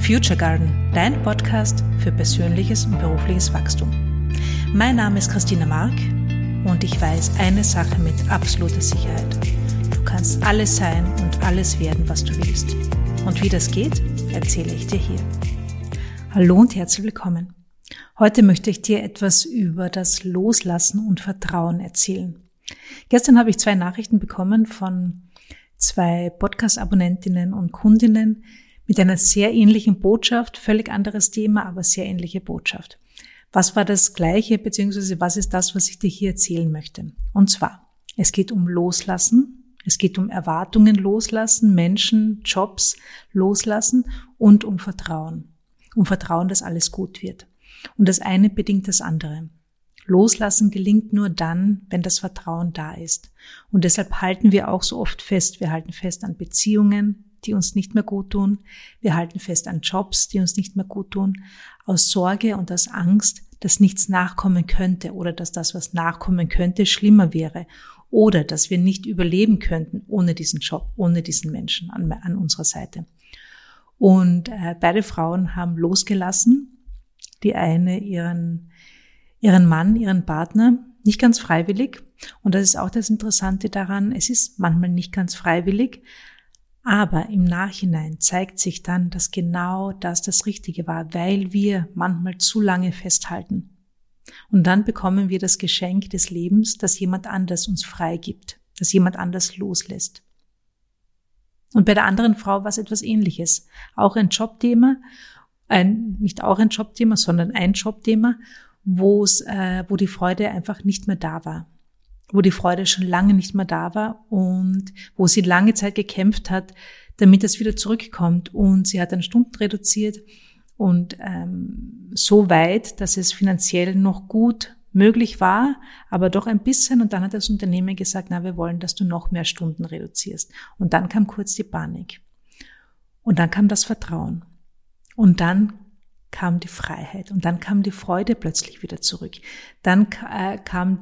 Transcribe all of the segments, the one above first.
Future Garden, dein Podcast für persönliches und berufliches Wachstum. Mein Name ist Christina Mark und ich weiß eine Sache mit absoluter Sicherheit. Du kannst alles sein und alles werden, was du willst. Und wie das geht, erzähle ich dir hier. Hallo und herzlich willkommen. Heute möchte ich dir etwas über das Loslassen und Vertrauen erzählen. Gestern habe ich 2 Nachrichten bekommen von 2 Podcast-Abonnentinnen und Kundinnen mit einer sehr ähnlichen Botschaft, völlig anderes Thema, aber sehr ähnliche Botschaft. Was war das Gleiche, beziehungsweise was ist das, was ich dir hier erzählen möchte? Und zwar, es geht um Loslassen, es geht um Erwartungen loslassen, Menschen, Jobs loslassen und um Vertrauen. Um Vertrauen, dass alles gut wird. Und das eine bedingt das andere. Loslassen gelingt nur dann, wenn das Vertrauen da ist. Und deshalb halten wir auch so oft fest. Wir halten fest an Beziehungen, die uns nicht mehr gut tun. Wir halten fest an Jobs, die uns nicht mehr gut tun. Aus Sorge und aus Angst, dass nichts nachkommen könnte oder dass das, was nachkommen könnte, schlimmer wäre. Oder dass wir nicht überleben könnten ohne diesen Job, ohne diesen Menschen an unserer Seite. Und beide Frauen haben losgelassen. Die eine ihren Mann, ihren Partner, nicht ganz freiwillig. Und das ist auch das Interessante daran, es ist manchmal nicht ganz freiwillig, aber im Nachhinein zeigt sich dann, dass genau das Richtige war, weil wir manchmal zu lange festhalten. Und dann bekommen wir das Geschenk des Lebens, dass jemand anders uns freigibt, dass jemand anders loslässt. Und bei der anderen Frau war es etwas Ähnliches. Auch ein Jobthema, nicht auch ein Jobthema, sondern ein Jobthema, wo die Freude einfach nicht mehr da war. Wo die Freude schon lange nicht mehr da war und wo sie lange Zeit gekämpft hat, damit es wieder zurückkommt. Und sie hat dann Stunden reduziert und so weit, dass es finanziell noch gut möglich war, aber doch ein bisschen. Und dann hat das Unternehmen gesagt, na, wir wollen, dass du noch mehr Stunden reduzierst. Und dann kam kurz die Panik. Und dann kam das Vertrauen. Und dann kam die Freiheit und dann kam die Freude plötzlich wieder zurück. Dann kamen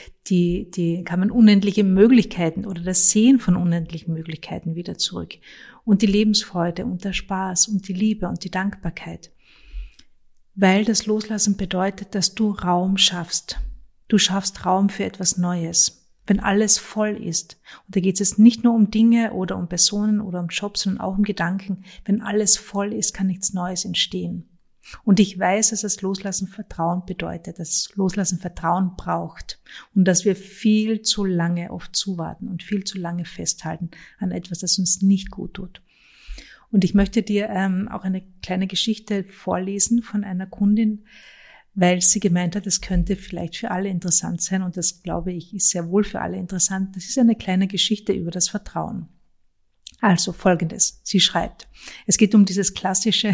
unendliche Möglichkeiten oder das Sehen von unendlichen Möglichkeiten wieder zurück. Und die Lebensfreude und der Spaß und die Liebe und die Dankbarkeit. Weil das Loslassen bedeutet, dass du Raum schaffst. Du schaffst Raum für etwas Neues. Wenn alles voll ist. Und da geht es nicht nur um Dinge oder um Personen oder um Jobs, sondern auch um Gedanken. Wenn alles voll ist, kann nichts Neues entstehen. Und ich weiß, dass das Loslassen Vertrauen bedeutet, dass das Loslassen Vertrauen braucht und dass wir viel zu lange oft zuwarten und viel zu lange festhalten an etwas, das uns nicht gut tut. Und ich möchte dir auch eine kleine Geschichte vorlesen von einer Kundin, weil sie gemeint hat, es könnte vielleicht für alle interessant sein und das, glaube ich, ist sehr wohl für alle interessant. Das ist eine kleine Geschichte über das Vertrauen. Also Folgendes, sie schreibt, es geht um dieses klassische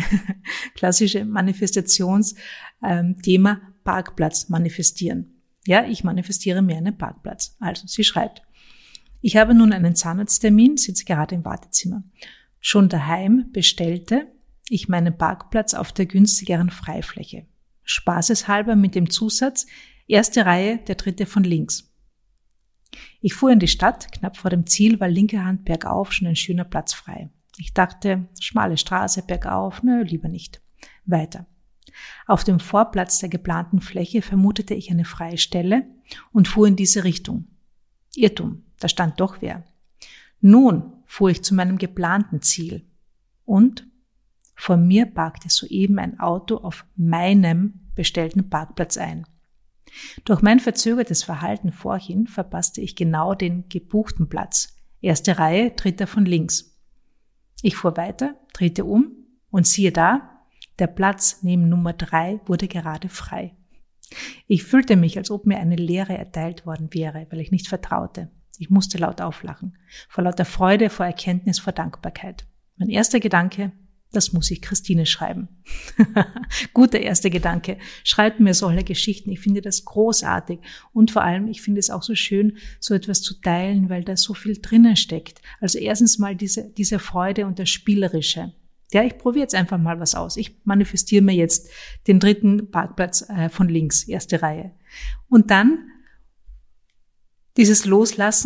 Manifestationsthema Parkplatz manifestieren. Ja, ich manifestiere mir einen Parkplatz. Also sie schreibt, ich habe nun einen Zahnarzttermin, sitze gerade im Wartezimmer. Schon daheim bestellte ich meinen Parkplatz auf der günstigeren Freifläche. Spaßeshalber mit dem Zusatz, erste Reihe, der dritte von links. Ich fuhr in die Stadt, knapp vor dem Ziel war linke Hand bergauf schon ein schöner Platz frei. Ich dachte, schmale Straße bergauf, lieber nicht. Weiter. Auf dem Vorplatz der geplanten Fläche vermutete ich eine freie Stelle und fuhr in diese Richtung. Irrtum, da stand doch wer. Nun fuhr ich zu meinem geplanten Ziel und vor mir parkte soeben ein Auto auf meinem bestellten Parkplatz ein. Durch mein verzögertes Verhalten vorhin verpasste ich genau den gebuchten Platz. Erste Reihe, dritter von links. Ich fuhr weiter, drehte um und siehe da, der Platz neben Nummer 3 wurde gerade frei. Ich fühlte mich, als ob mir eine Lehre erteilt worden wäre, weil ich nicht vertraute. Ich musste laut auflachen. Vor lauter Freude, vor Erkenntnis, vor Dankbarkeit. Mein erster Gedanke, das muss ich Christine schreiben. Guter erster Gedanke. Schreibt mir solche Geschichten. Ich finde das großartig. Und vor allem, ich finde es auch so schön, so etwas zu teilen, weil da so viel drinnen steckt. Also erstens mal diese Freude und das Spielerische. Ja, ich probiere jetzt einfach mal was aus. Ich manifestiere mir jetzt den dritten Parkplatz von links, erste Reihe. Und dann dieses Loslassen,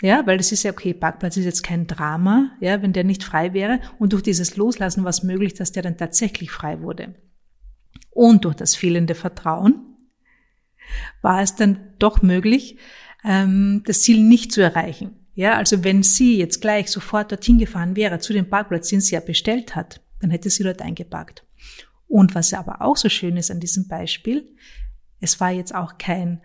Ja, weil das ist ja okay, Parkplatz ist jetzt kein Drama, ja, wenn der nicht frei wäre. Und durch dieses Loslassen war es möglich, dass der dann tatsächlich frei wurde. Und durch das fehlende Vertrauen war es dann doch möglich, das Ziel nicht zu erreichen. Ja, also wenn sie jetzt gleich sofort dorthin gefahren wäre, zu dem Parkplatz, den sie ja bestellt hat, dann hätte sie dort eingeparkt. Und was aber auch so schön ist an diesem Beispiel, es war jetzt auch kein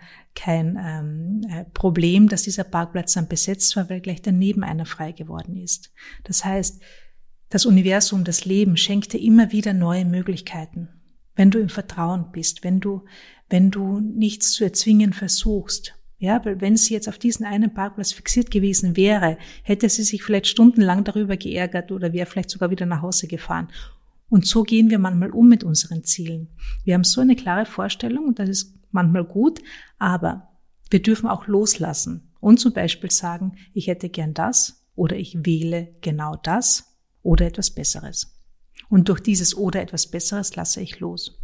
Problem, dass dieser Parkplatz dann besetzt war, weil gleich daneben einer frei geworden ist. Das heißt, das Universum, das Leben schenkt dir immer wieder neue Möglichkeiten. Wenn du im Vertrauen bist, wenn du nichts zu erzwingen versuchst. Ja, weil wenn sie jetzt auf diesen einen Parkplatz fixiert gewesen wäre, hätte sie sich vielleicht stundenlang darüber geärgert oder wäre vielleicht sogar wieder nach Hause gefahren. Und so gehen wir manchmal um mit unseren Zielen. Wir haben so eine klare Vorstellung und das ist manchmal gut, aber wir dürfen auch loslassen und zum Beispiel sagen, ich hätte gern das oder ich wähle genau das oder etwas Besseres. Und durch dieses oder etwas Besseres lasse ich los.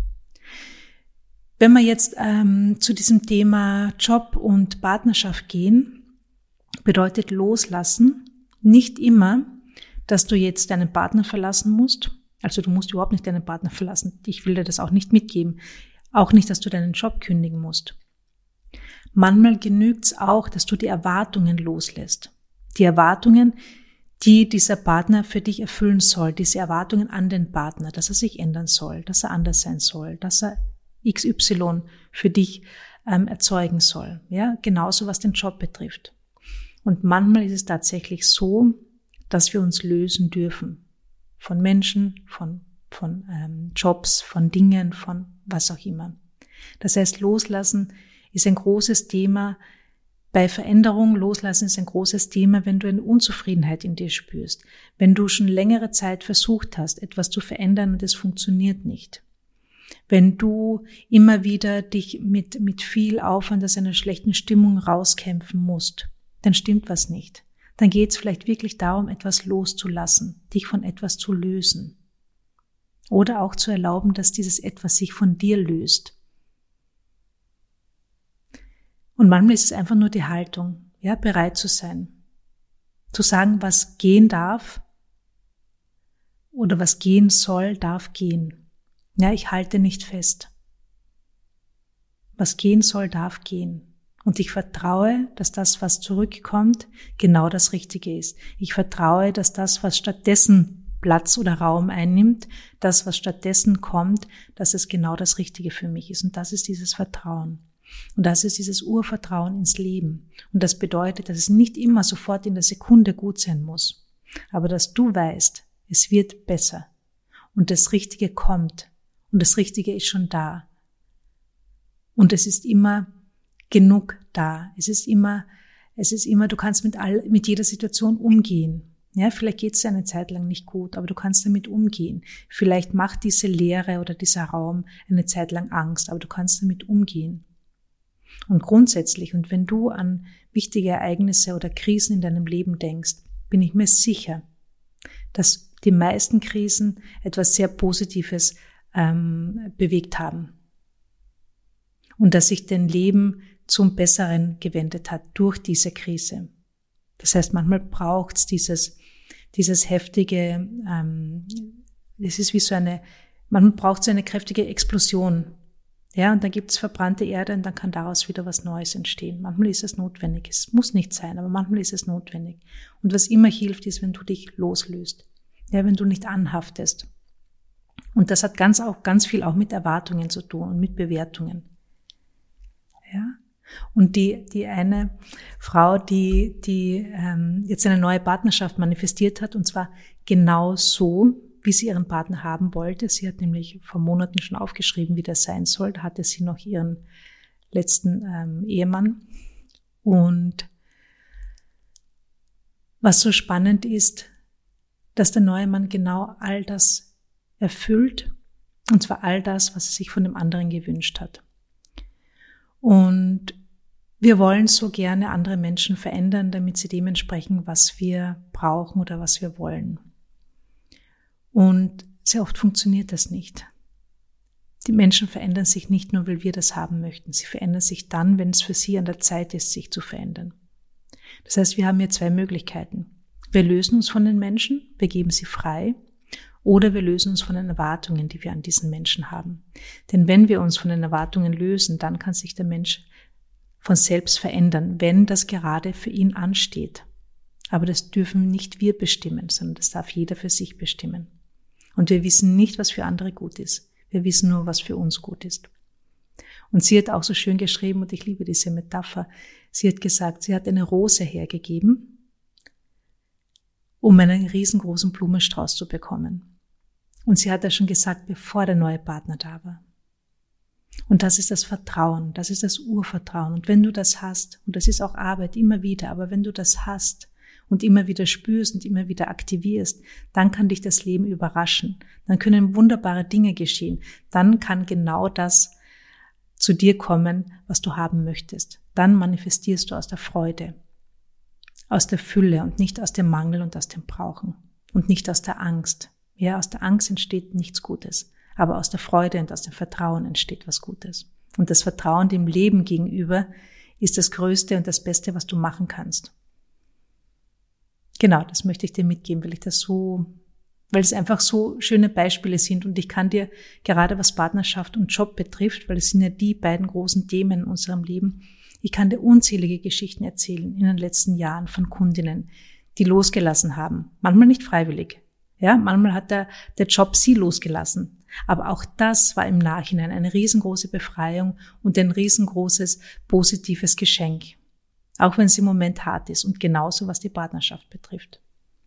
Wenn wir jetzt zu diesem Thema Job und Partnerschaft gehen, bedeutet loslassen nicht immer, dass du jetzt deinen Partner verlassen musst. Also du musst überhaupt nicht deinen Partner verlassen. Ich will dir das auch nicht mitgeben. Auch nicht, dass du deinen Job kündigen musst. Manchmal genügt es auch, dass du die Erwartungen loslässt. Die Erwartungen, die dieser Partner für dich erfüllen soll. Diese Erwartungen an den Partner, dass er sich ändern soll, dass er anders sein soll, dass er XY für dich erzeugen soll. Ja, genauso was den Job betrifft. Und manchmal ist es tatsächlich so, dass wir uns lösen dürfen. Von Menschen, von Jobs, von Dingen, von was auch immer. Das heißt, loslassen ist ein großes Thema. Bei Veränderung, loslassen ist ein großes Thema, wenn du eine Unzufriedenheit in dir spürst. Wenn du schon längere Zeit versucht hast, etwas zu verändern und es funktioniert nicht. Wenn du immer wieder dich mit viel Aufwand aus einer schlechten Stimmung rauskämpfen musst, dann stimmt was nicht. Dann geht es vielleicht wirklich darum, etwas loszulassen, dich von etwas zu lösen. Oder auch zu erlauben, dass dieses etwas sich von dir löst. Und manchmal ist es einfach nur die Haltung, ja, bereit zu sein. Zu sagen, was gehen darf oder was gehen soll, darf gehen. Ja, ich halte nicht fest. Was gehen soll, darf gehen. Und ich vertraue, dass das, was zurückkommt, genau das Richtige ist. Ich vertraue, dass das, was stattdessen Platz oder Raum einnimmt, das, was stattdessen kommt, dass es genau das Richtige für mich ist. Und das ist dieses Vertrauen. Und das ist dieses Urvertrauen ins Leben. Und das bedeutet, dass es nicht immer sofort in der Sekunde gut sein muss. Aber dass du weißt, es wird besser. Und das Richtige kommt. Und das Richtige ist schon da. Und es ist immer genug da. Es ist immer, du kannst mit jeder Situation umgehen. Ja, vielleicht geht es dir eine Zeit lang nicht gut, aber du kannst damit umgehen. Vielleicht macht diese Leere oder dieser Raum eine Zeit lang Angst, aber du kannst damit umgehen. Und grundsätzlich, und wenn du an wichtige Ereignisse oder Krisen in deinem Leben denkst, bin ich mir sicher, dass die meisten Krisen etwas sehr Positives bewegt haben. Und dass sich dein Leben zum Besseren gewendet hat durch diese Krise. Das heißt, manchmal braucht es dieses heftige, es ist wie manchmal braucht es eine kräftige Explosion. Ja, und dann gibt es verbrannte Erde und dann kann daraus wieder was Neues entstehen. Manchmal ist es notwendig. Es muss nicht sein, aber manchmal ist es notwendig. Und was immer hilft, ist, wenn du dich loslöst. Ja, wenn du nicht anhaftest. Und das hat ganz viel auch mit Erwartungen zu tun und mit Bewertungen. Ja. Und die eine Frau, die jetzt eine neue Partnerschaft manifestiert hat, und zwar genau so, wie sie ihren Partner haben wollte. Sie hat nämlich vor Monaten schon aufgeschrieben, wie das sein soll. Da hatte sie noch ihren letzten Ehemann. Und was so spannend ist, dass der neue Mann genau all das erfüllt, und zwar all das, was er sich von dem anderen gewünscht hat. Und wir wollen so gerne andere Menschen verändern, damit sie dem entsprechen, was wir brauchen oder was wir wollen. Und sehr oft funktioniert das nicht. Die Menschen verändern sich nicht nur, weil wir das haben möchten. Sie verändern sich dann, wenn es für sie an der Zeit ist, sich zu verändern. Das heißt, wir haben hier 2 Möglichkeiten. Wir lösen uns von den Menschen, wir geben sie frei, oder wir lösen uns von den Erwartungen, die wir an diesen Menschen haben. Denn wenn wir uns von den Erwartungen lösen, dann kann sich der Mensch von selbst verändern, wenn das gerade für ihn ansteht. Aber das dürfen nicht wir bestimmen, sondern das darf jeder für sich bestimmen. Und wir wissen nicht, was für andere gut ist. Wir wissen nur, was für uns gut ist. Und sie hat auch so schön geschrieben, und ich liebe diese Metapher, sie hat gesagt, sie hat eine Rose hergegeben, um einen riesengroßen Blumenstrauß zu bekommen. Und sie hat ja schon gesagt, bevor der neue Partner da war. Und das ist das Vertrauen, das ist das Urvertrauen. Und wenn du das hast, und das ist auch Arbeit immer wieder, aber wenn du das hast und immer wieder spürst und immer wieder aktivierst, dann kann dich das Leben überraschen. Dann können wunderbare Dinge geschehen. Dann kann genau das zu dir kommen, was du haben möchtest. Dann manifestierst du aus der Freude, aus der Fülle und nicht aus dem Mangel und aus dem Brauchen und nicht aus der Angst. Ja, aus der Angst entsteht nichts Gutes, aber aus der Freude und aus dem Vertrauen entsteht was Gutes. Und das Vertrauen dem Leben gegenüber ist das Größte und das Beste, was du machen kannst. Genau, das möchte ich dir mitgeben, weil es einfach so schöne Beispiele sind und ich kann dir gerade was Partnerschaft und Job betrifft, weil es sind ja die beiden großen Themen in unserem Leben, ich kann dir unzählige Geschichten erzählen in den letzten Jahren von Kundinnen, die losgelassen haben, manchmal nicht freiwillig. Ja, manchmal hat der Job sie losgelassen. Aber auch das war im Nachhinein eine riesengroße Befreiung und ein riesengroßes positives Geschenk. Auch wenn es im Moment hart ist und genauso was die Partnerschaft betrifft.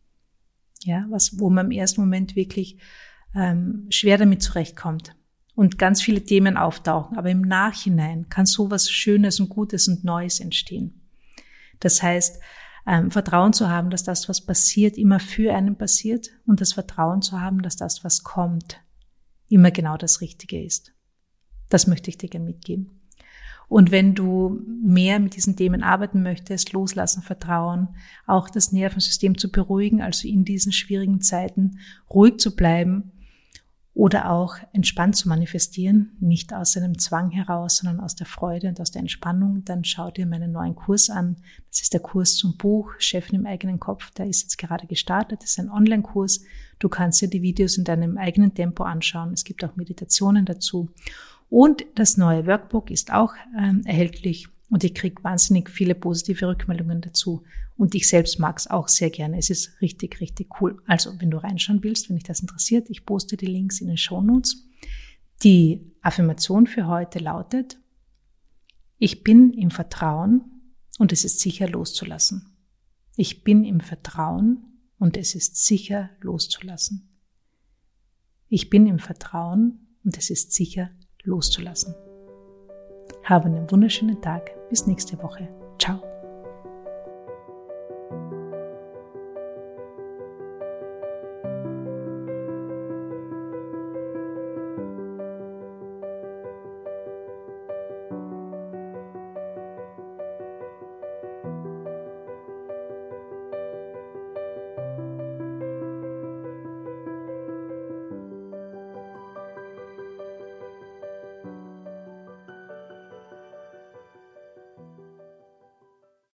Ja, wo man im ersten Moment wirklich schwer damit zurechtkommt und ganz viele Themen auftauchen. Aber im Nachhinein kann sowas Schönes und Gutes und Neues entstehen. Das heißt, Vertrauen zu haben, dass das, was passiert, immer für einen passiert und das Vertrauen zu haben, dass das, was kommt, immer genau das Richtige ist. Das möchte ich dir gerne mitgeben. Und wenn du mehr mit diesen Themen arbeiten möchtest, loslassen, vertrauen, auch das Nervensystem zu beruhigen, also in diesen schwierigen Zeiten ruhig zu bleiben oder auch entspannt zu manifestieren, nicht aus einem Zwang heraus, sondern aus der Freude und aus der Entspannung, dann schau dir meinen neuen Kurs an. Das ist der Kurs zum Buch Chefin im eigenen Kopf. Der ist jetzt gerade gestartet. Das ist ein Online-Kurs. Du kannst dir die Videos in deinem eigenen Tempo anschauen. Es gibt auch Meditationen dazu. Und das neue Workbook ist auch erhältlich und ich kriege wahnsinnig viele positive Rückmeldungen dazu. Und ich selbst mag es auch sehr gerne. Es ist richtig, richtig cool. Also, wenn du reinschauen willst, wenn dich das interessiert, ich poste die Links in den Shownotes. Die Affirmation für heute lautet: Ich bin im Vertrauen und es ist sicher loszulassen. Ich bin im Vertrauen und es ist sicher loszulassen. Ich bin im Vertrauen und es ist sicher loszulassen. Habe einen wunderschönen Tag. Bis nächste Woche. Ciao.